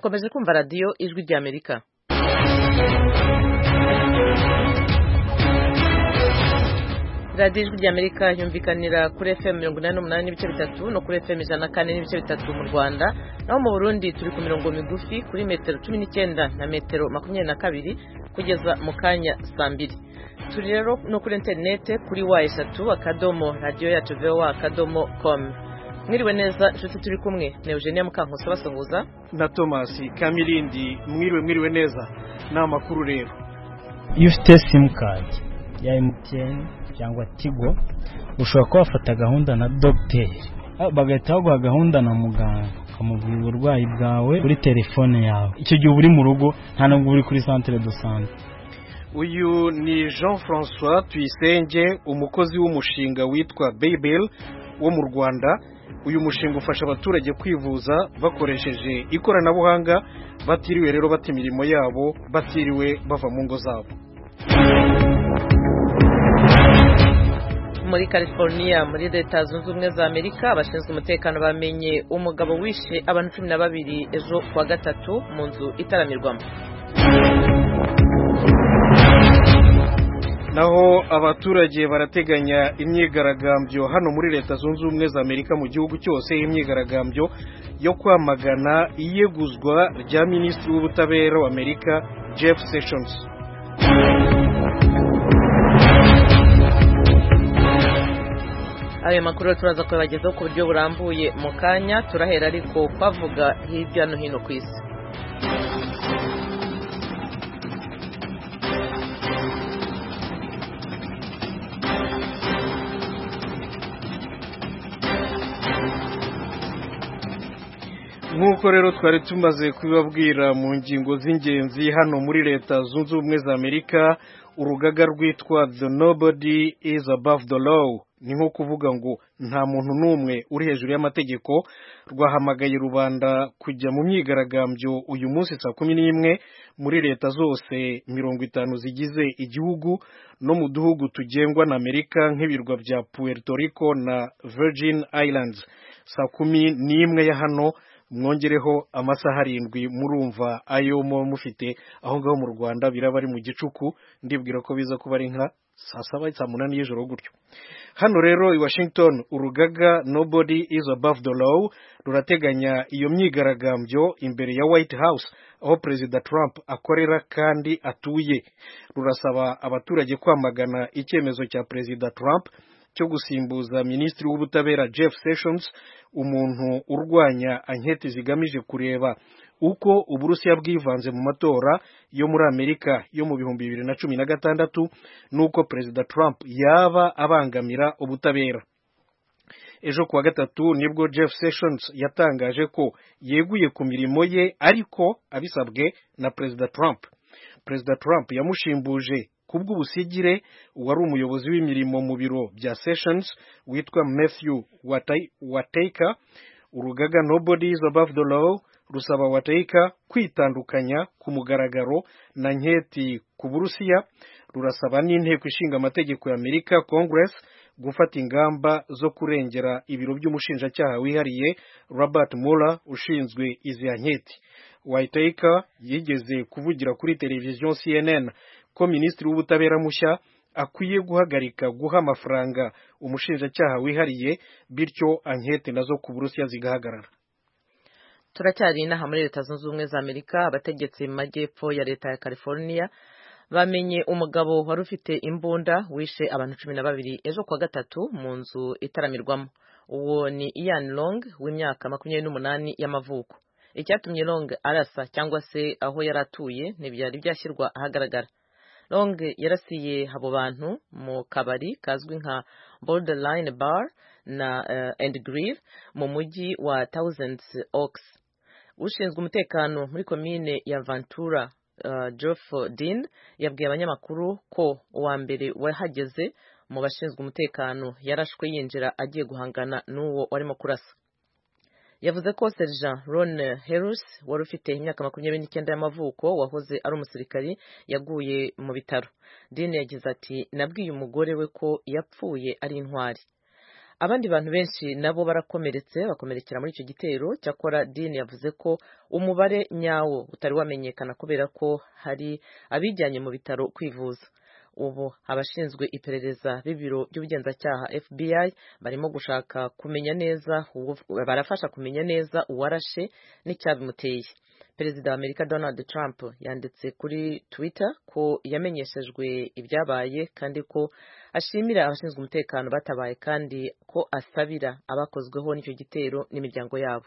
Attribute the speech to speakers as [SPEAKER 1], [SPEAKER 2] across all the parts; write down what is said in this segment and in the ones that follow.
[SPEAKER 1] mukomeje kumva radiyo ijwi ry'Amerika. radiyo ijwi ry'Amerika yumvikanira kuri FM 88 n'ibice bitatu no kuri FM 104 n'ibice bitatu mu Rwanda, naho mu Burundi turi ku mirongo migufi kuri metero 19 na metero 22 kugeza mu kanya saa 2. Turi rero no kuri interinete kuri wa3.radio.voa.com. Mwiriwe neza nshuti turi kumwe na Eugenia Mukankusi basonguza
[SPEAKER 2] na Thomas Kamilindi. Mwiriwe neza na makuru rero.
[SPEAKER 3] Iyo ufite sim card ya MTN cyangwa Tigo ushobora kubafata gahunda na docteur bagahita baguha gahunda na muganga ukamubwira uburwayi bwawe kuri telefone yawe. Icyo gihe uri mu rugo nta nubwo uri kuri centre de santé.
[SPEAKER 2] Uyu ni Jean-François Tuyisenge, umukozi w'umushinga witwa Baybel wo mu Rwanda. Uyu mushinga ufasha abaturage kwivuza bakoresheje ikoranabuhanga, batiriwe rero bata imirimo yabo, batiriwe bava mu ngo zabo.
[SPEAKER 1] Muri California muri Leta Zunze Ubumwe za Amerika, abashinzwe umutekano bamenye umugabo wishe abantu 12 ejo kwa gatatu mu nzu itaramirwamo.
[SPEAKER 2] Naho abaturage barateganya imyigaragambyo hano muri Leta Zunze Ubumwe za Amerika mu gihugu cyose, imyigaragambyo yo kwamagana iyeguzwa rya Minisitiri w'Ubutabera wa Amerika Jeff Sessions.
[SPEAKER 1] Ayo makuru turaza kubagezaho ku buryo burambuye mu kanya. Turahera ariko kwavuga hirya no hino ku isi.
[SPEAKER 2] Nk'uko rero twari tumaze kubibabwira mu ngingo z'ingenzi, hano muri Leta Zunze Ubumwe za Amerika urugaga rwitwa The Nobody is Above the Law, ni nko kuvuga ngo nta muntu n'umwe uri hejuru y'amategeko, rwahamagaye rubanda kujya mu myigaragambyo uyu munsi saa 11 muri leta zose 50 zigize igihugu no mu duhugu tugengwa na Amerika nk'ibirwa bya Puerto Rico na Virgin Islands. Saa 11 ya hano mwongereho amasaha 7 murumva ayo mufite aho ngaho mu Rwanda biraba ari mu gicuku, ndibwira ko biza kuba ari nka saa 7 saa 8 y'ijoro gutyo. Hano rero i Washington urugaga Nobody is Above the Law rurateganya iyo myigaragambyo imbere ya White House aho President Trump akorera kandi atuye. Rurasaba abaturage kwamagana icyemezo cya President Trump cyo gusimbuza Minisitiri w'Ubutabera Jeff Sessions, umuntu urwanya anketi zigamije kureba uko Uburusiya bwivanze mu matora yo muri Amerika yo mu 2016 nuko President Trump yaba abangamira ubutabera. Ejo kuwa gatatu nibwo Jeff Sessions yatangaje ko yeguye ku mirimo ye, ariko abisabwe na President Trump. President Trump yamushimbuje kubw'ubusigire wari umuyobozi w'imirimo mu biro bya Sessions witwa Matthew Wateka. Urugaga Nobody is Above the Law rusaba Wateka kwitandukanya ku mugaragaro na nketi ku Burusiya. Rurasaba n'inteko ishinga amategeko ya Amerika Congress gufata ingamba zo kurengera ibiro by'umushinjacyaha wihariye Robert Mueller ushinzwe izi nketi. Wateka yigeze kuvugira kuri televiziyo CNN ko Minisitiri w'Ubutabera mushya akwiye guhagarika guha amafaranga umushinjacyaha wihariye, bityo ankete nazo ku Burusiya zigahagarara.
[SPEAKER 1] Turacyari inaha muri Leta Zunze Ubumwe za Amerika, abategetsi mu majyepfo ya Leta ya California bamenye umugabo wari ufite imbunda wishe abantu 12 ejo kwa gatatu mu nzu itaramirwamo. Uwo ni Ian Long w'imyaka 28 y'amavuko. Icyatumye Long arasa cyangwa se aho yaratuye ntibyari byashyirwa ahagaragara. Long yarasiye abo bantu mu kabari kazwi nka Borderline Bar na and Grill mu mujyi wa Thousand Oaks. Ushinzwe umutekano muri komine ya Ventura, Geoff Dean, yabwiye abanyamakuru ko uwa mbere wahageze mu bashinzwe umutekano yarashwe yinjira agiye guhangana n'uwo warimo kurasa. Yavuze ko Sergeant Ron Harris wari ufite imyaka 29 y'amavuko wahoze ari umusirikari yaguye mu bitaro. Dean yagize ati, nabwiye umugore we ko yapfuye ari intwari. abandi bantu benshi nabo bakomerekera muri icyo gitero. Cyakora Dean yavuze ko umubare nyawo utari wamenyekana kubera ko hari abijyanye mu bitaro kwivuza. Ubu abashinzwe iperereza b'ibiro by'ubugenzacyaha FBI barimo gushaka kumenya neza barafasha kumenya neza uwarashe n'icyabimuteye. Perezida wa Amerika Donald Trump yanditse kuri Twitter ko yamenyeshejwe ibyabaye kandi ko ashimira abashinzwe umutekano batabaye kandi ko asabira abakozweho n'icyo gitero n'imiryango yabo.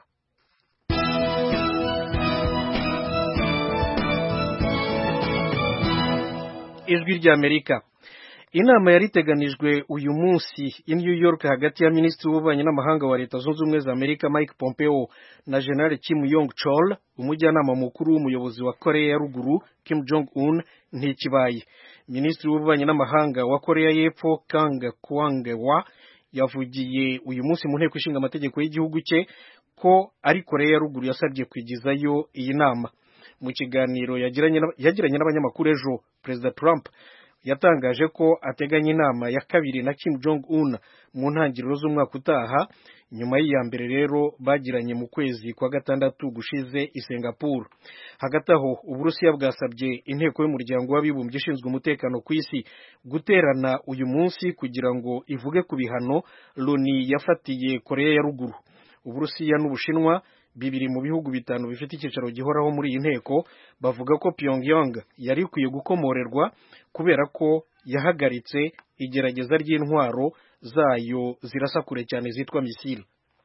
[SPEAKER 2] Ijwi ry'Amerika. Inama yariteganijwe uyu munsi i New York hagati ya Minisitiri w'Ububanyi n'Amahanga wa Leta Zunze Ubumwe za Amerika Mike Pompeo na General Kim Yong Chol, umujyanama mukuru w'umuyobozi wa Korea ya Ruguru Kim Jong Un, ntikibaye. Minisitiri w'Ububanyi n'Amahanga wa Korea y'Epfo Kang Kwang-wa yavugiye uyu munsi mu nteko ishinga amategeko y'igihugu cye ko ari Korea ya Ruguru yasabye kwigizayo iyi nama. Mu kiganiro yagiranye n'abanyamakuru ejo, Perezida Trump yatangaje ko ateganya inama ya kabiri na Kim Jong Un mu ntangiriro z'umwaka utaha, nyuma y'iya mbere rero bagiranye mu kwezi kwa gatandatu gushize i Singapore. Hagati aho Uburusiya bwasabye inteko y'umuryango w'abibumbye ishinzwe umutekano ku isi guterana uyu munsi kugira ngo ivuge ku bihano Loni yafatiye Korea ya Ruguru. Uburusiya n'Ubushinwa, bibiri mu bihugu bitanu bifite icyicaro gihoraho muri iyi nteko, bavuga ko Pyongyang yari ikwiye gukomorerwa kubera ko yahagaritse igerageza ry'intwaro zayo zirasa kure cyane zitwa misile.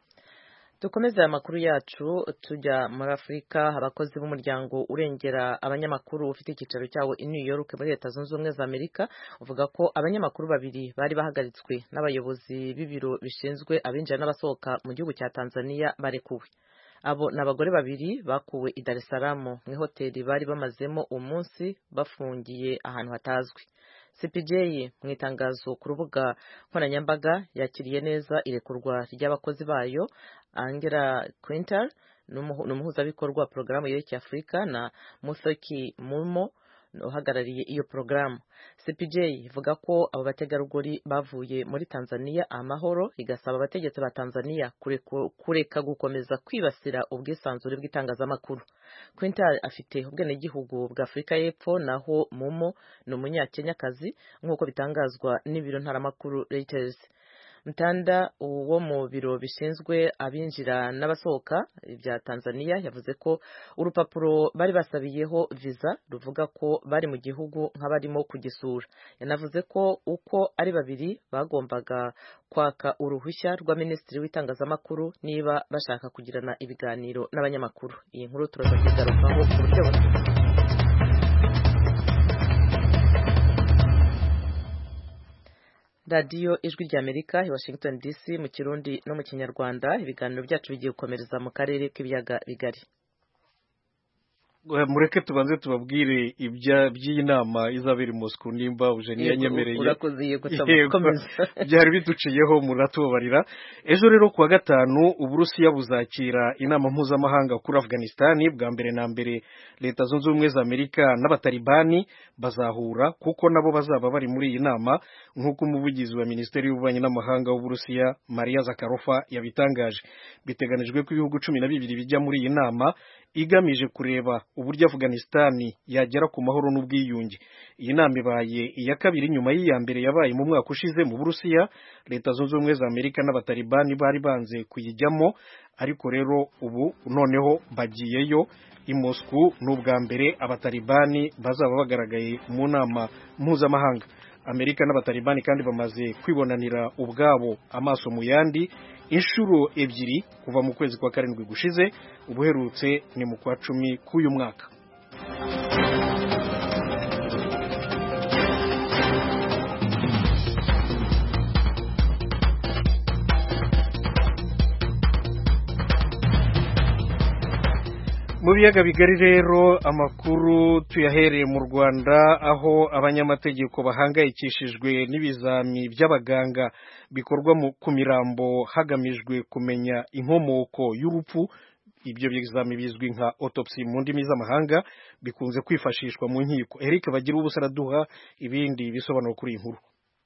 [SPEAKER 1] Dukomeza amakuru yacu tujya muri Afurika. Abakozi b'umuryango urengera abanyamakuru ufite icyicaro cyawo i New York muri Leta Zunze Ubumwe za Amerika uvuga ko abanyamakuru babiri bari bahagaritswe n'abayobozi b'ibiro bishinzwe abinjira n'abasohoka mu gihugu cya Tanzania barekuwe. Abo n'abagore babiri bakuwe i Dar es Salaam mu hoteli bari bamazemo umunsi bafungiye ahantu hatazwi. CPJ mu itangazo ku rubuga nkoranyambaga yakiriye neza irekurwa ry'abakozi bayo. Angela Quintal n'umuhuzabikorwa wa porogaramu yerekeye Afurika na Musoki Mumo uhagarariye iyo porogaramu. CPJ ivuga ko abo bategarugori bavuye muri Tanzania amahoro, igasaba abategetsi ba Tanzania kureka gukomeza kwibasira ubwisanzure bw'itangazamakuru. Quintal afite ubwenegihugu bwa Afurika y'Epfo, naho Mumo ni umunyakenyakazi nk'uko bitangazwa n'ibiro ntaramakuru Reuters. Mtanda wo mu biro bishinzwe abinjira n'abasohoka bya Tanzania yavuze ko urupapuro bari basabiyeho visa ruvuga ko bari mu gihugu nk'abarimo kugisura. Yanavuze ko uko ari babiri bagombaga kwaka uruhushya rwa Minisitiri w'itangazamakuru niba bashaka kugirana ibiganiro n'abanyamakuru. Iyi nkuru turaza kugarukaho ku buryo Radio Ijwi ry'Amerika i Washington DC mu Kirundi no mu Kinyarwanda. Ibiganiro byacu bigiye gukomereza mu karere k'ibiyaga bigari.
[SPEAKER 2] Mureke tubanze tubabwire by'iyi nama izabera i Moscow nimba Eugenie yanyemereye.
[SPEAKER 1] Urakoze gukomeza.
[SPEAKER 2] Byari biduciyeho muratubabarira. Ejo rero kuwa gatanu Uburusiya buzakira inama mpuzamahanga kuri Afghanistan. Bwa mbere na mbere Leta Zunze Ubumwe za Amerika n'abatalibani bazahura kuko nabo bazaba bari muri iyi nama, nk'uko umuvugizi wa Minisiteri y'Ububanyi n'Amahanga w'Uburusiya Maria Zakharova yabitangaje. Biteganijwe ko ibihugu 12 bijya muri iyi nama igamije kureba uburyo Afghanistan yagera ku mahoro n'ubwiyunge. Iyi nama ibaye iya kabiri nyuma y'iya mbere yabaye mu mwaka ushize mu Burusiya. Leta Zunze Ubumwe za Amerika n'abatalibani bari banze kuyijyamo, ariko rero ubu noneho bagiyeyo i Moscow. N'ubwa mbere abatalibani bazaba bagaragaye mu nama mpuzamahanga. Amerika n'abatalibani kandi bamaze kwibonanira ubwabo amaso mu yandi inshuro ebyiri kuva mu kwezi kwa karindwi gushize. Ubuherutse ni mu kwa 10 k'uyu mwaka. Mu biyaga bigari rero amakuru tuyahereye mu Rwanda, aho abanyamategeko bahangayikishijwe n'ibizami by'abaganga bikorwa ku mirambo hagamijwe kumenya inkomoko y'urupfu. Ibyo bizami bizwi nka autopsy mu ndimi z'amahanga, bikunze kwifashishwa mu nkiko. Eric Bagira ubusa araduha ibindi bisobanuro kuri iyi nkuru.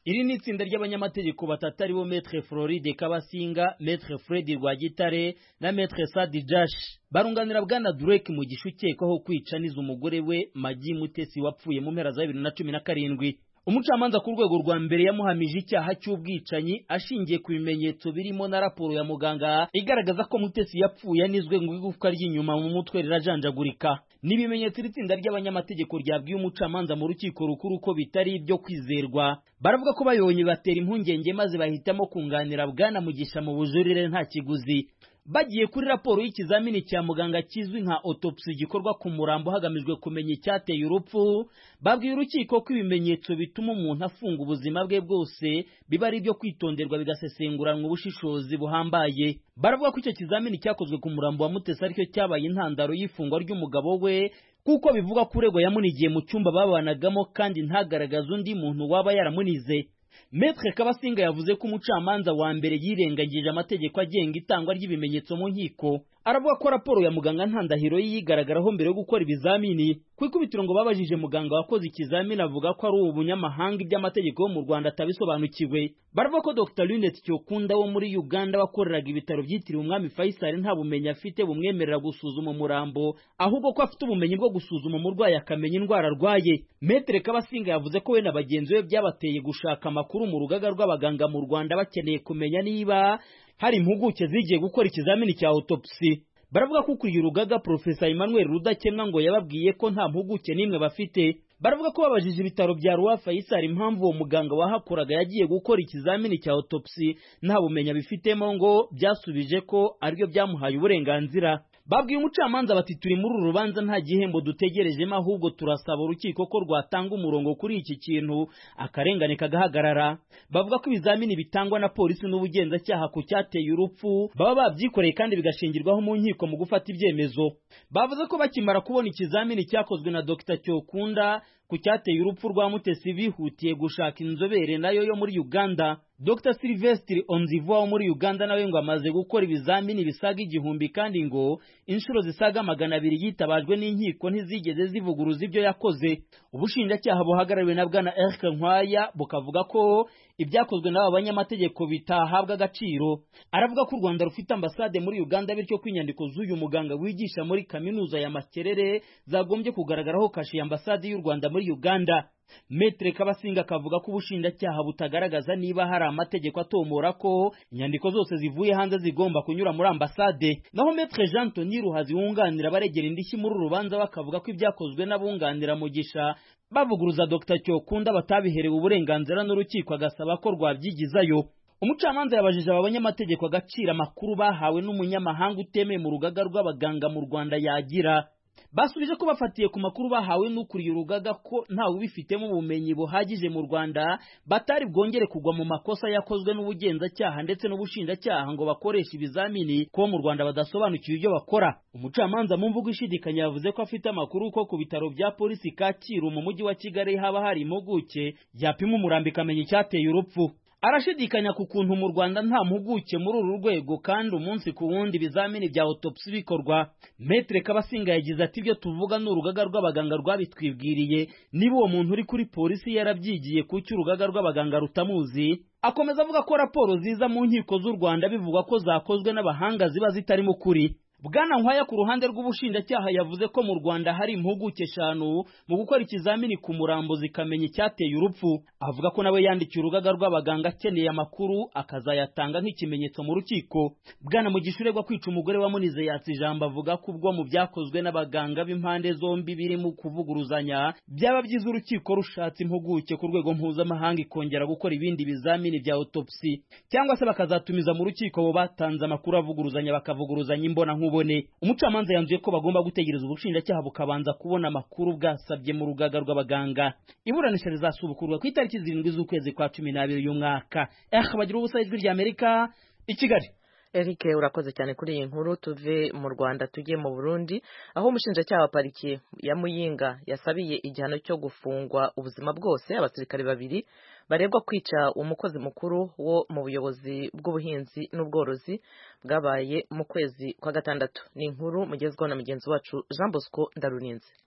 [SPEAKER 4] iri ni itsinda ry'abanyamategeko batatu aribo Maître Floride Kabasinga, Maître Fred Rwagitare na Maître Sadi Jash barunganira bwana Drake mu gishukekwaho kwicaniza umugore we Magi Mutesi wapfuye mu mpera za 2017. Umucamanza ku rwego rwa mbere yamuhamije icyaha cy'ubwicanyi ashingiye ku bimenyetso birimo na raporo ya muganga igaragaza ko Mutesi yapfuye anizwe ngo igufwa ry'inyuma mu mutwe rirajanjagurika. N'ibimenyetso itsinda ry'abanyamategeko ryabwiye umucamanza mu rukiko rukuru ko bitari ibyo kwizerwa. Baravuga ko bayonye batera impungenge maze bahitamo kunganira bwana Mugisha mu bujurire nta kiguzi. Bagiye kuri raporo y'ikizamini cya muganga kizwi nka autopsy gikorwa ku murambo hagamijwe kumenya icyateye urupfu, babwiye urukiko ko ibimenyetso bituma umuntu afunga ubuzima bwe bwose biba ari ibyo kwitonderwa bigasesenguranwa ubushishozi buhambaye. Baravuga ko icyo kizamini cyakozwe ku murambo wa Mutesi aricyo cyabaye intandaro y'ifungwa ry'umugabo we, kuko bivuga ko uregwa yamunigiye mu cyumba babanagamo kandi ntagaragaza undi muntu waba yaramunize. Maître Kabasinga yavuze ko umucamanza wa mbere yirengagije amategeko agenga itangwa ry'ibimenyetso mu nkiko. Aravuga ko raporo ya muganga ntandahiro yigaragaraho mbere yo gukora ibizamini. Ku ikubitiro ngo babajije muganga wakoze ikizamini avuga ko ari ubunyamahanga iby'amategeko yo mu Rwanda atabisobanukiwe. Baravuga ko Dr. Lunette Cyokunda wo muri Uganda wakoreraga ibitaro byitiriwe Umwami Faisal nta bumenyi afite bumwemerera gusuzuma umurambo, ahubwo ko afite ubumenyi bwo gusuzuma umurwayi akamenya indwara arwaye. Maître Kabasinga yavuze ko we na bagenzi be byabateye gushaka amakuru mu rugaga rw'abaganga mu Rwanda bakeneye kumenya niba hari impuguke zigiye gukora ikizamini cya autopsy. Baravuga ko ukuriye urugaga Professor Emmanuel Rudakemwa ngo yababwiye ko nta mpuguke n'imwe bafite. Baravuga ko babajije ibitaro bya Roi Faisal impamvu uwo muganga wahakoraga yagiye gukora ikizamini cya autopsy nta bumenya bifitemo, ngo byasubije ko aribyo byamuhaye uburenganzira. Babwiye umucamanza bati turi muri uru rubanza nta gihembo dutegerejemo, ahubwo turasaba urukiko ko rwatanga umurongo kuri iki kintu akarengane kagahagarara. Bavuga ko ibizamini bitangwa na polisi n'ubugenzacyaha ku cyateye urupfu baba babyikoreye kandi bigashingirwaho mu nkiko mu gufata ibyemezo. Bavuze ko bakimara kubona ikizamini cyakozwe na Dr. Cyokunda ku cyateye urupfu rwa Mutesi bihutiye gushaka inzobere nayo yo muri Uganda. Dr. Sylvestre Onzivo wo muri Uganda nawe ngo amaze gukora ibizamini bisaga 1000 kandi ngo inshuro zisaga 200 yitabajwe n'inkiko ntizigeze zivuguruza ibyo yakoze. Ubushinjacyaha buhagarariwe na bwana Eric Nkwaya bukavuga ko ibyakozwe n'aba banyamategeko bitahabwa agaciro. Aravuga ko u Rwanda rufite ambasade muri Uganda, bityo ko inyandiko z'uyu muganga wigisha muri kaminuza ya Makerere zagombye kugaragaraho kashe ya ambasade y'u Rwanda muri Uganda. Maître Kabasinga kavuga ko ubushinjacyaha butagaragaza niba hari amategeko atomora ko inyandiko zose zivuye hanze zigomba kunyura muri ambasade. Naho Maître Jean Tony Ruhazi wunganira baregera indishyi muri urubanza bakavuga ko ibyakozwe n'abunganira Mugisha bavuguruza Dr. Cyokunda batabiherewe uburenganzira n'urukiko, agasaba ko rwabyigizayo. Umucamanza yabajije aba banyamategeko agaciro amakuru bahawe n'umunyamahanga utemeye mu rugaga rw'abaganga mu Rwanda yagira. Basubije ko bafatiye ku makuru bahawe n'ukuriye urugaga ko ntawe ubifitemo ubumenyi buhagije mu Rwanda batari bwongere kugwa mu makosa yakozwe n'ubugenzacyaha ndetse n'ubushinjacyaha ngo bakoresha ibizamini ko mu Rwanda badasobanukiwe ibyo bakora. Umucamanza mu mvugo ishidikanya yavuze ko afite amakuru ko ku bitaro bya polisi Kacyiru mu mujyi wa Kigali haba hari impuguke yapima umurambi kamenya icyateye urupfu. Arashidikanya ku kuntu mu Rwanda nta mpuguke muri uru rwego kandi umunsi ku wundi ibizamini bya autopsy bikorwa. Maître Kabasinga yagize ati ibyo tuvuga n'urugaga rw'abaganga rwabitwibwiriye, niba uwo muntu uri kuri polisi yarabyigiye kuki urugaga rw'abaganga rutamuzi. Akomeza avuga ko raporo ziza mu nkiko z'u Rwanda bivuga ko zakozwe n'abahanga ziba zitarimo ukuri. Bwana Nkwaya ku ruhande rw'ubushinjacyaha yavuze ko mu Rwanda hari impuguke 5 mu gukora ikizamini ku murambo zikamenya icyateye urupfu. Avuga ko nawe yandikiye urugaga rw'abaganga akeneye amakuru akazayatanga nk'ikimenyetso mu rukiko. Bwana Mugisha uregwa kwica umugore wa Munize yatse ijambo avuga ko ubwo mu byakozwe n'abaganga b'impande zombi birimo kuvuguruzanya byaba byiza urukiko rushatse impuguke ku rwego mpuzamahanga ikongera gukora ibindi bizamini bya autopsy, cyangwa se bakazatumiza mu rukiko bo batanze amakuru avuguruzanya bakavuguruzanya imbona nkubone. Umucamanza yanzuye ko bagomba gutegereza ubushinjacyaha bukabanza kubona amakuru bwasabye mu rugaga rw'abaganga. Iburanisha rizasubukurwa ku itariki 7 z'ukwezi kwa 12 y'umwaka. Bagira ubusa ijwi rya Amerika i Kigali.
[SPEAKER 1] Eric urakoze cyane kuri iyi nkuru. Tuve mu Rwanda tujye mu Burundi aho umushinjacyaha wa pariki ya Muyinga yasabiye igihano cyo gufungwa ubuzima bwose abasirikare 2 barebwa kwica umukozi mukuru wo mu buyobozi bw'ubuhinzi n'ubworozi bwabaye mu kwezi kwa gatandatu. Ni inkuru mugezweho na mugenzi wacu Jean Bosco Ndaruninze.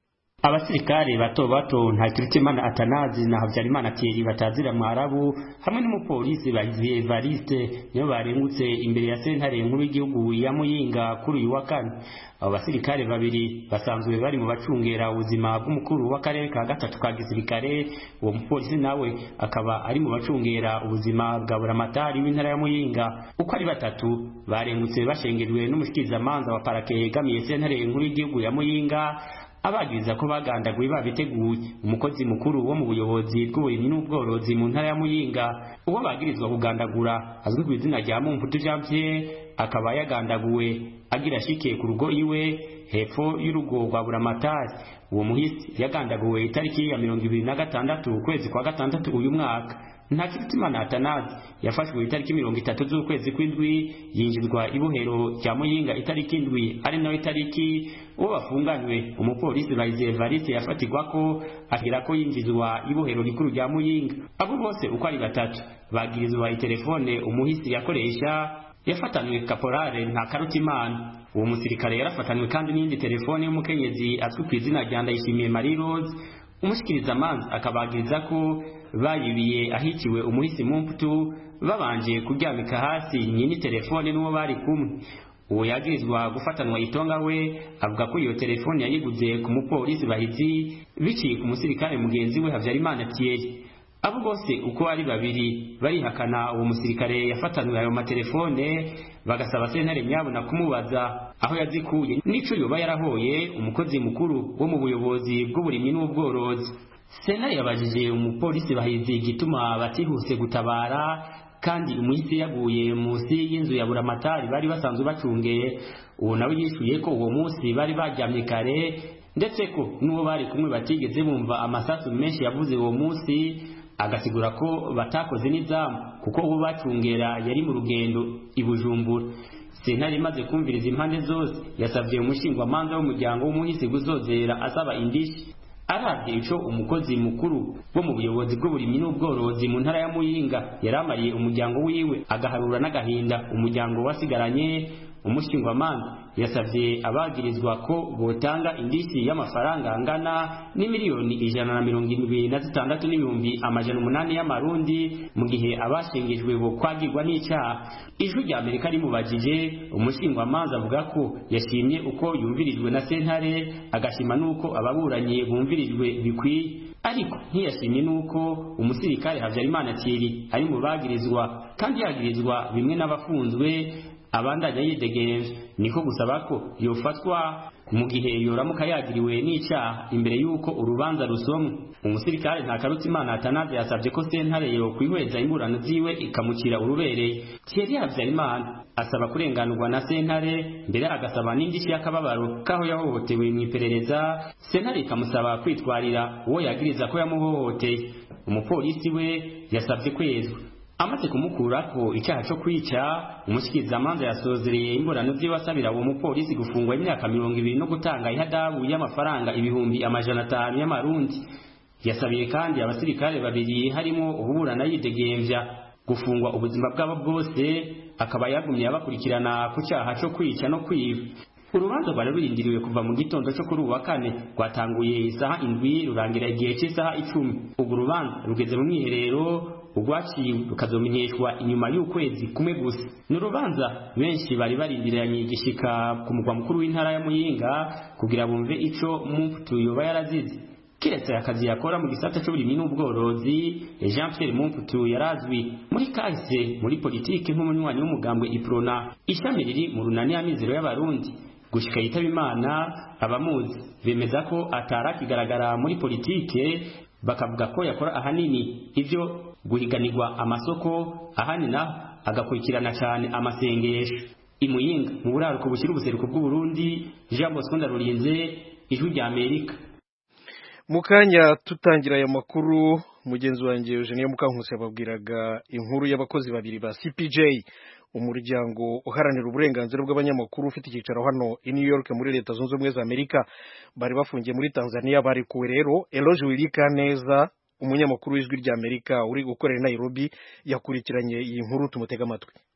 [SPEAKER 5] abasirikare bato bato Ntakirutimana Atanazi na Habyarimana Thierry batazira Mwarabu hamwe n'umupolisi bagiye Evariste niyo barengutse imbere ya sentare nkuru y'igihugu ya Muyinga kuri uyu wa kane. Abo basirikare babiri basanzwe bari mu bacungera ubuzima bw'umukuru w'akarere ka gatatu ka gisirikare, uwo mupolisi nawe akaba ari mu bacungera ubuzima bwa buramatari w'intara ya Muyinga. Uko ari batatu barengutse bashengerwe n'umushikirizamanza wa parake yegamiye sentare nkuru y'igihugu ya Muyinga, abagiriza ko bagandaguye babiteguye umukozi mukuru wo mu buyobozi bw'uburimyi n'ubworozi mu ntara ya Muyinga. Uwo bagirizwa kugandagura azwi ku izina rya Mumputu Jean Pierre akaba yagandaguwe agira shike ku rugo iwe hepfo y'urugo rwa buramatari. Uwo muhisi yagandaguwe itariki ya 26 ukwezi kwa gatandatu uyu mwaka. Ntakirutimana Atanazi yafashwe itariki 30 z'ukwezi kw'indwi yinjizwa ibohero rya Muyinga itariki indwi ari nayo itariki uwo bafunganywe umupolisi Bayize Evariste yafatirwa ko agira ko yinjizwa ibohero rikuru rya Muyinga. Abo bose uko ari batatu bagirizwa itelefone umuhisi yakoresha yafatanwe Kaporale Ntakarutimana. Uwo musirikare yarafatanwe kandi n'indi telefone y'umukenyezi azwi ku izina rya Ndayishimiye Marie Rose. Umushikirizamanza akabagiriza ko bayibiye ahiciwe umuhisi Mumputu babanje kuryamika hasi nyini telefone n'uwo bari kumwe. Uwo yagirizwa gufatanwa itonga we avuga ko iyo telefone yayiguze ku mupolisi Bahizi biciye ku musirikare mugenzi we Habyarimana Thierry. Abo bose uko ari babiri barihakana uwo musirikare yafatanwe ayo matelefone, bagasaba sentare nyabona kumubaza aho yazikuye n'ico yoba yarahoye umukozi mukuru wo mu buyobozi bw'uburimyi n'ubworozi. Sentare yabajije umupolisi Bahizi igituma batihuse gutabara kandi umuhisi yaguye munsi y'inzu ya buramatari bari basanzwe bacungeye. Uwo nawe yishuye ko uwo munsi bari baryamye kare ndetse ko n'uwo bari kumwe batigeze bumva amasasu menshi yavuze uwo munsi, agasigura ko batakoze n'izamu kuko uwo bacungera yari mu rugendo i Bujumbura. Sentare imaze kumviriza impande zose yasavye umushingwamanza w'umuryango w'umuhisi gusozera asaba indishi. Aravye ico umukozi mukuru wo mu buyobozi bw'uburimyi n'ubworozi mu ntara ya Muyinga yaramariye umuryango wiwe agaharura n'agahinda umuryango wasigaranye, umushingwamanza yasavye abagirizwa ko botanga indishyi y'amafaranga angana n'imiliyoni 176,800 y'amarundi mu gihe abashengejwe bo kwagirwa n'icyaha. Ijwi rya Amerika rimubajije, umushingwamanza avuga ko yashimye uko yumvirijwe na sentare agashima nuko ababuranye bumvirijwe bikwiye, ariko ntiyashimye nuko umusirikare Habyarimana Thierry ari mu bagirizwa kandi yagirizwa bimwe n'abafunzwe abandanya yidegenje. Niko gusaba ko yofatwa mu gihe yoramuka yagiriwe n'icyaha imbere y'uko urubanza rusomwa. Umusirikare Ntakarutimana Atanazi yasabye ko sentare yo kwihweza imburano ziwe ikamucira urubereye. Thierry Habyarimana asaba kurenganurwa na sentare, mbere agasaba n'indishyi y'akababaro kaho yahohotewe mu iperereza. Sentare ikamusaba kwitwarira uwo yagiriza ko yamuhohoteye. Umupolisi we yasabye kwezwa. Amaze kumukurako icyaha cyo kwica, umushikirizamanza yasozereye imburano ziwe asabira uwo mupolisi gufungwa imyaka 20 no gutanga ihadabu y'amafaranga 500 y'amarundi. Yasabiye kandi abasirikare babiri harimo ububurana yidegemvya gufungwa ubuzima bwabo bwose, akaba yagumye abakurikirana ku cyaha cyo kwica no kwiba. Urubanza rwari rurindiriwe kuva mu gitondo cyo kuri uwa kane, rwatanguye isaha 7 rurangira igihe cy'isaha 10. Ubwo rubanza rugeze mu mwiherero ugwaciye rukazomenyeshwa inyuma y'ukwezi kumwe gusa. N'urubanza benshi bari barindiranye igishika ku mugwa mukuru w'intara ya Muyinga kugira bumve ico Mumputu yoba yarazize. Kiretse akazi yakora mu gisata cy'uburimyi n'ubworozi, Jean Pierre Mumputu yarazwi muri kahise muri politiki nk'umunywanyi w'umugambwe Iprona, ishami riri mu runani y'amizero y'abarundi. Gushika yitaba Imana, abamuzi bemeza ko atarakigaragara muri politike, bakavuga ko yakora ahanini ivyo guhiganirwa amasoko, ahanina agakurikirana cyane amasengesho. Imuyinga mu buraruko bushyira ubuseruko bw'Uburundi, Jean Bosco Ndarurinze, Ijwi rya Amerika.
[SPEAKER 2] Mukanya tutangira aya makuru, mugenzi wanjye Eugenie Mukankusi yababwiraga inkuru y'abakozi babiri ba CPJ, umuryango uharanira uburenganzira bw'abanyamakuru ufite icyicaro hano i New York muri Leta Zunze Ubumwe za Amerika, bari bafungiye muri Tanzania. Bari kuwe rero Eloge Wilikaneza, umunyamakuru w'Ijwi rya Amerika uri gukorera Nairobi, yakurikiranye iyi nkuru, tumutega amatwi.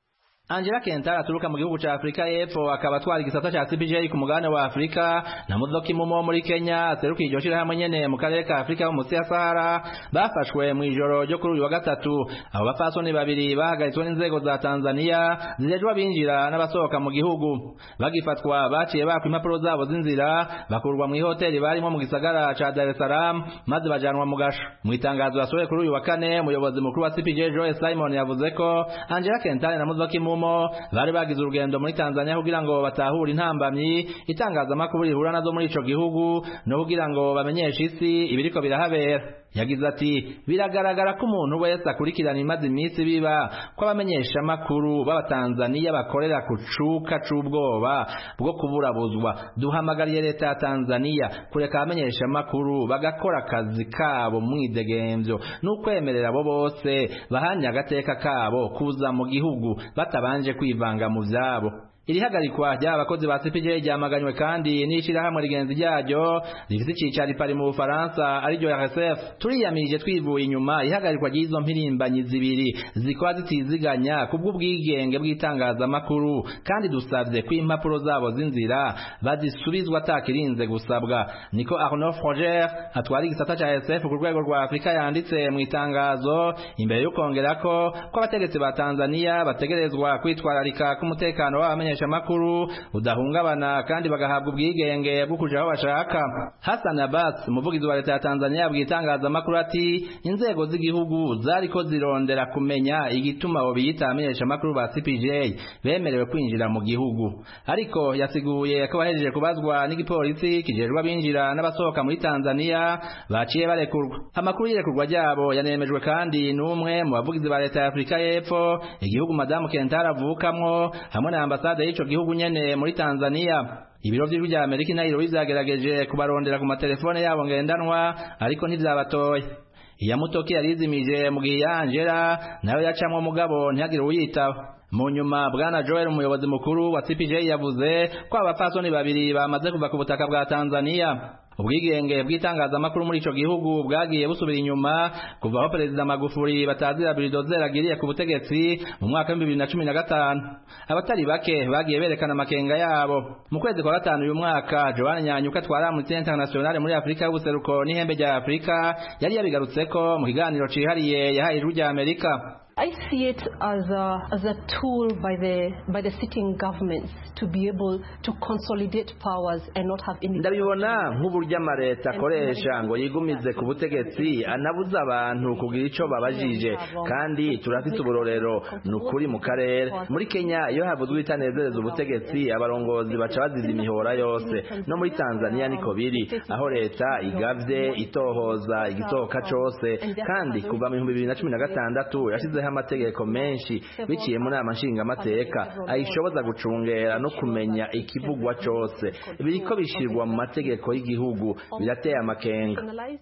[SPEAKER 6] Angela Kentara aturuka mu gihugu ca Afrika y'Epfo akaba atwara igisata ca CPJ ku mugabane wa Afrika na Muzoki Mumo muri Kenya aseruka iryo shirahamwe nyene mu karere ka Afrika munsi ya Sahara bafashwe mu ijoro ryo kuri uyu wa gatatu. Abo bapfasoni babiri bahagaritswe n'inzego za Tanzania zijejwe abinjira n'abasohoka mu gihugu. Bagifatwa baciye bakwa impapuro zabo z'inzira bakurwa mu ihoteli barimo mu gisagara ca Dar es Salaam maze bajanwa mu gasho. Mu itangazo yasohoye kuri uyu wa kane umuyobozi mukuru wa CPJ Joe Simon yavuze ko Angela Kentara na Muzoki Mumo bari bagize urugendo muri Tanzania kugira ngo batahure intambamyi itangazamakuru rihura nazo muri ico gihugu no kugira ngo bamenyeshe isi ibiriko birahabera. Yagize ati biragaragara ko umuntu wese akurikirana imaze iminsi biba ko abamenyesha makuru b'Abatanzania bakorera kucuka c'ubwoba bwo kuburabuzwa. Duhamagariye leta ya Tanzania kureka abamenyesha makuru bagakora akazi kabo mwidegemvyo n'ukwemerera abo bose bahanya agateka kabo kuza mu gihugu batabanje kwivanga mu vyabo. Iri hagarikwa ry'abakozi ba CPJ ryamaganywe kandi n'ishirahamwe rigenzi ryaryo rifite icicaro i Paris mu Bufaransa ariryo RSF. Turiyamirije twivuye inyuma ihagarikwa ry'izo mpirimbanyi zibiri zikora zitiziganya kubw'ubwigenge bw'itangazamakuru kandi dusavye ko impapuro zabo z'inzira bazisubizwa atakirinze gusabwa. Niko Arnaud Froger atwara igisata ca RSF ku rwego rwa Afrika yanditse mu itangazo imbere yo kongera ko abategetsi ba Tanzania bategerezwa kwitwararika ku mutekano w'abamenyesha makuru udahungabana kandi bagahabwa ubwigenge bwo kuja aho bashaka. Hassan Abbas umuvugizi wa leta ya Tanzania bwitangaza makuru ati inzego z'igihugu zariko zirondera kumenya igituma abo biyita amenyesha makuru ba CPJ bemerewe kwinjira mu gihugu, ariko yasiguye ko bahejeje kubazwa n'igipolisi kijejwe abinjira n'abasohoka muri Tanzania baciye barekurwa. Amakuru y'irekurwa ryabo yanemejwe kandi n'umwe mu bavugizi ba leta ya Afrika y'Epfo igihugu Madamu Kentara avukamwo hamwe na ambasade y'ico gihugu nyene muri Tanzania. Ibiro vy'ijwi rya Amerika Nairobi vyagerageje kubarondera ku matelefone yabo ngendanwa ariko ntivyabatoye. Iyamutoki yarizimije mu gihe Angela nayo yacamwe mugabo ntihagire uyitaba. Mu nyuma bwana Joel umuyobozi mukuru wa CPJ yavuze ko abapfasoni babiri bamaze kuva ku butaka bwa Tanzania. Ubwigenge bw'itangazamakuru muri ico gihugu bwagiye busubira inyuma kuva aho Perezida Magufuli batazira Bulldozer agiriye ku butegetsi mu mwaka wa 2015. Abatari bake bagiye berekana amakenga yabo. Mu kwezi kwa gatanu uyu mwaka Joan Nyanyuka twara mu international muri Afrika y'ubuseruko n'ihembe rya Afrika yari yabigarutseko mu kiganiro cihariye yahaye ijwi rya Amerika.
[SPEAKER 7] I see it as a tool by the sitting governments to be able to consolidate powers and not have any.
[SPEAKER 6] Ndabibona nk'uburyo amareta akoresha ngo yigumize ku butegetsi anabuza abantu kugira ico babajije, kandi turafite uburorero nukuri mu karere. Muri Kenya iyo havuzwe itanezereza ubutegetsi abarongozi baca baziza imihora yose, no muri Tanzania niko biri aho leta igavye itohoza igisohoka cose, kandi kuva mu 2016 yashize amategeko menshi biciye mu nama nshingamateka ayishoboza gucungera no kumenya ikivugwa cose biriko bishirwa mu mategeko y'igihugu birateye amakenga.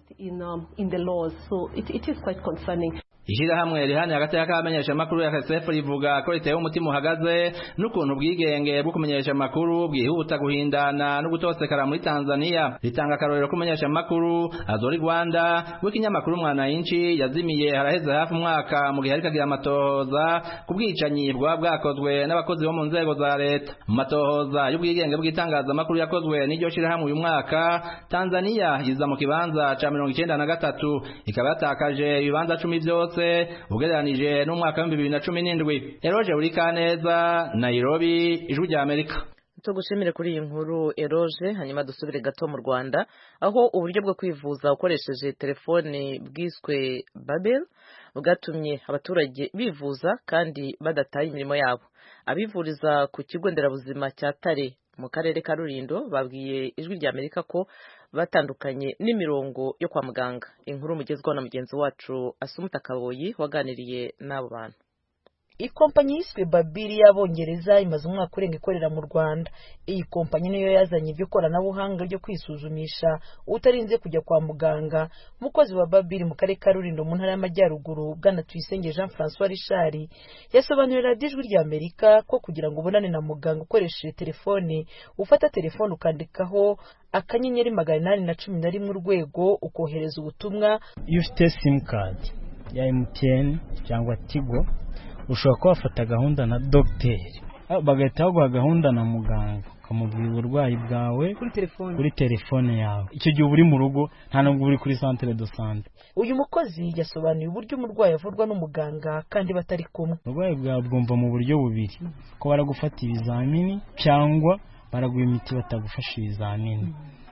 [SPEAKER 6] Ishirahamwe rihani hagati y'akamenyesha makuru ya RSF rivuga ko riteye umutima uhagaze n'ukuntu ubwigenge bwo kumenyesha makuru bwihuta guhindana no gutosekara muri Tanzania. Ritanga akarorero kumenyesha makuru Azori Rwanda w'ikinyamakuru Mwananchi yazimiye haraheze hafi umwaka mu gihe ariko agira amatohoza kubwicanyi bwakozwe n'abakozi bo mu nzego za leta. Mu matohoza y'ubwigenge bw'itangazamakuru yakozwe n'iryo shirahamwe uyu mwaka Tanzania yiza mu kibanza ca 93 ikaba yatakaje ibibanza 10 vyose ugereranije n'umwaka wa 2017. Eroje Urikaneza, Nairobi, ijwi rya Amerika.
[SPEAKER 1] Tugushimire kuri iyi nkuru Eroje. Hanyuma dusubire gato mu Rwanda aho uburyo bwo kwivuza ukoresheje telefone bwiswe Babel bwatumye abaturage bivuza kandi badataye imirimo yabo. Abivuriza ku kigo nderabuzima cya Tare mu karere ka Rulindo babwiye ijwi rya Amerika ko batandukanye n'imirongo yo kwa muganga. Inkuru mugezweho na mugenzi wacu Asumuta Kaboyi waganiriye n'abo bantu.
[SPEAKER 8] Ikompanyi yiswe Babiri y'Abongereza imaze umwaka urenga ikorera mu Rwanda. Iyi kompanyi niyo yazanye ibyo koranabuhanga ryo kwisuzumisha utarinze kujya kwa muganga. Umukozi wa Babiri mu karere ka Rulindo mu ntara y'Amajyaruguru bwana Tuyisenge Jean François Richard yasobanurira ijwi rya Amerika ko kugira ngo ubonane na muganga ukoresheje telefone ufata telefone ukandikaho akanyenyeri 811 urwego ukohereza ubutumwa.
[SPEAKER 3] Iyo ufite SIM card ya MTN cyangwa Tigo ushobora kuba wafata gahunda na dogiteri bagahita baguha gahunda na muganga ukamubwira uburwayi bwawe kuri telefone yawe. Icyo gihe uri mu rugo nta nubwo uri kuri centre de santé.
[SPEAKER 8] Uyu mukozi yasobanuye uburyo umurwayi avurwa n'umuganga kandi batari kumwe.
[SPEAKER 3] Uburwayi bwawe bwumva mu buryo bubiri, ko baragufata ibizamini cyangwa baraguha imiti batagufasha ibizamini.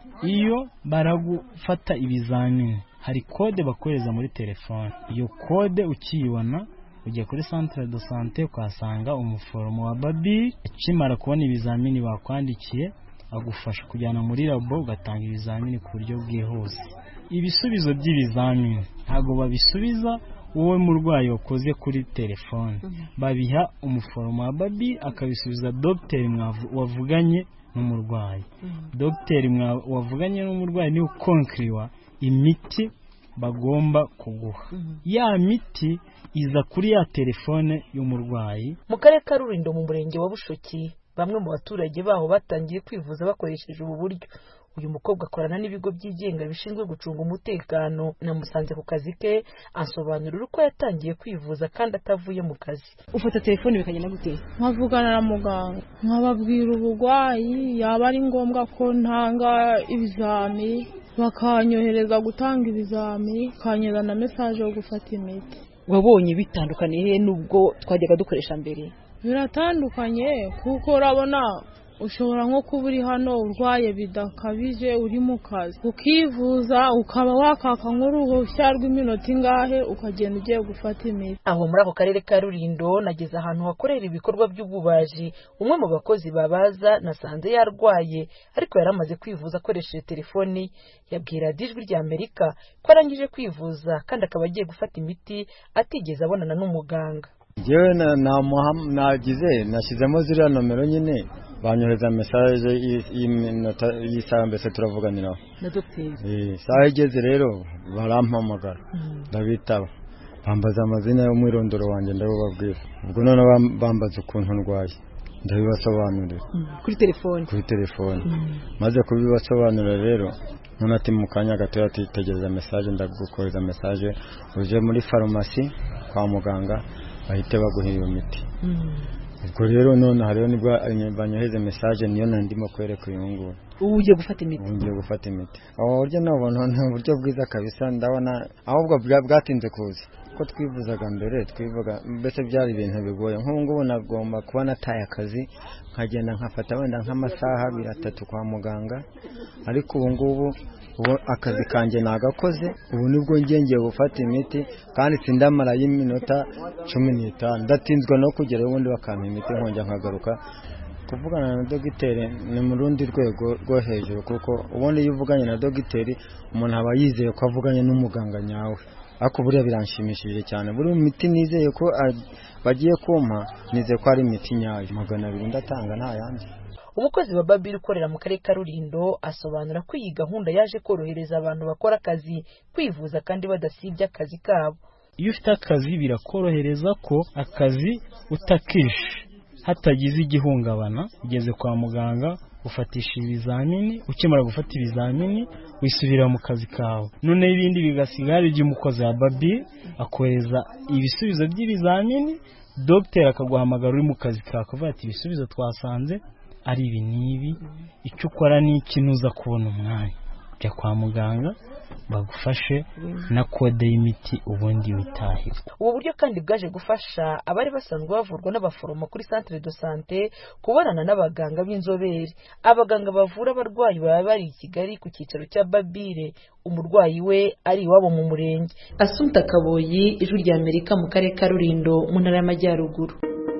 [SPEAKER 3] Iyo baragufata ibizamini hari kode bakohereza muri telefone. Iyo kode ukiyibona ujya kuri centre de santé ukahasanga umuforomo wa Babi, akimara kubona ibizamini bakwandikiye agufasha kujyana muri labo ugatanga ibizamini ku buryo bwihuse. Ibisubizo by'ibizamini ntabwo babisubiza wowe murwayi wakoze kuri telefone, babiha umuforomo wa Babi akabisubiza dogiteri wavuganye n'umurwayi. Dogiteri wavuganye n'umurwayi ni ukonkriwa imiti bagomba kuguha. Ya miti iza kuri ya telefone y'umurwayi.
[SPEAKER 8] Mu karere ka Rulindo mu murenge wa Bushoki, bamwe mu baturage baho batangiye kwivuza bakoresheje ubu buryo. Uyu mukobwa akorana n'ibigo byigenga bishinzwe gucunga umutekano. Namusanze ku kazi ke asobanurira uko yatangiye kwivuza kandi atavuye mu kazi.
[SPEAKER 9] Ufata telefone bikagenda gute? Nkavugana na muganga nkababwira ubugwayi, yaba ari ngombwa ko ntanga ibizami bakanyohereza gutanga ibizami, kanyeza na message yo gufata imiti.
[SPEAKER 8] Wabonye bitandukaniye nubwo twajyaga dukoresha mbere?
[SPEAKER 9] Biratandukanye kuko urabona ushobora nko kuba uri hano urwaye bidakabije uri mu kazi ukivuza ukaba wakaka nk'uruhushya rw'iminota ingahe ukagenda ugiye gufata imiti.
[SPEAKER 8] Aho muri ako karere ka Rulindo nageze ahantu hakorera ibikorwa by'ububaji. Umwe mu bakozi babaza nasanze yarwaye ariko yaramaze kwivuza akoresheje telefoni. Yabwira Ijwi rya Amerika ko arangije kwivuza kandi akaba agiye gufata imiti atigeze abonana n'umuganga.
[SPEAKER 10] Jewe nagize nashyizemo ziriya nomero nyine banyohereza message y'isaha mbese turavuganiraho
[SPEAKER 8] na dogiteri.
[SPEAKER 10] Saha igeze rero barampamagara ndabitaba, bambaza amazina y'umwirondoro wanjye ndababwira. Ubwo none bambaza ukuntu ndwaye ndabibasobanurira kuri telefone. Maze kubibasobanurira rero none ati mu kanya gato atitegereza message ndagukoreza message uje muri farumasi kwa muganga bahite baguha iyo miti. Ubwo rero none hariho nibwo banyoheze message niyo ndimo kwereka uyu nguyu.
[SPEAKER 8] Ubu ugiye gufata imiti?
[SPEAKER 10] Ugiye gufata imiti. Buryo nabona nta buryo bwiza kabisa, ndabona ahubwo bwatinze kuza. Ko twivuzaga mbere twivuga mbese byari ibintu bigoye. Nk'ubu ngubu nagomba kuba nataye akazi nkagenda nkafata wenda nk'amasaha 3 kwa muganga, ariko ubu ngubu akazi kanjye nagakoze. Ubu nibwo ngiye gufata imiti kandi sindamara y'iminota 15 ndatinzwe no kugera ubundi bakampa imiti nkongera nkagaruka. Kuvugana na dogiteri ni mu rundi rwego rwo hejuru, kuko ubundi iyo uvuganye na dogiteri umuntu aba yizeye ko avuganye n'umuganga nyawe. Ako buriya biranshimishije cyane. Buri miti nizeye ko bagiye kumpa nizeye ko ari imiti nyayo. 200 ndatanga nta yandi.
[SPEAKER 8] Umukozi wa Babiri ukorera mu karere ka Rulindo asobanura ko iyi gahunda yaje korohereza abantu bakora akazi kwivuza kandi badasibye akazi kabo.
[SPEAKER 3] Iyo ufite akazi birakorohereza ko akazi utakishe hatagize igihungabana. Ugeze kwa muganga ufatisha ibizamini, ukimara gufata ibizamini wisubira mu kazi kawe. None ibindi bigasigara igihe umukozi wa Babi akohereza ibisubizo by'ibizamini, dogiteri akaguhamagara uri mu kazi kawe akavuga ati ibisubizo twasanze ari ibi n'ibi, icyo ukora ni ikinuza kubona umwanya ujya kwa muganga bagufashe na kode y'imiti ubundi witahira.
[SPEAKER 8] Ubu buryo kandi bwaje gufasha abari basanzwe bavurwa n'abaforomo kuri centre de santé kubonana n'abaganga b'inzobere. Abaganga bavura abarwayi baba bari i Kigali ku cyicaro cya Babire, umurwayi we ari iwabo mu murenge. Assumpta Kaboyi, Ijwi rya Amerika mu karere ka Rulindo mu ntara y'Amajyaruguru.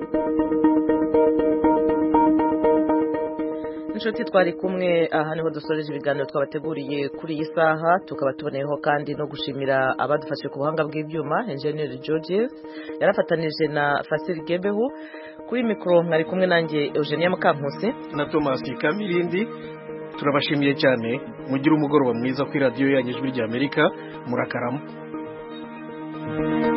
[SPEAKER 1] Inshuti twari kumwe aha niho dusoreje ibiganiro twabateguriye kuri iyi saha, tukaba tuboneyeho kandi no gushimira abadufashije ku buhanga bw'ibyuma. Engineer George yarafatanije na Fasil Gebehu, kuri mikoro mwari kumwe nanjye Eugenia Mukankusi
[SPEAKER 2] na Thomas Kamirindi. Turabashimiye cyane, mugire umugoroba mwiza kuri radio yanyu Ijwi rya Amerika. Murakarama.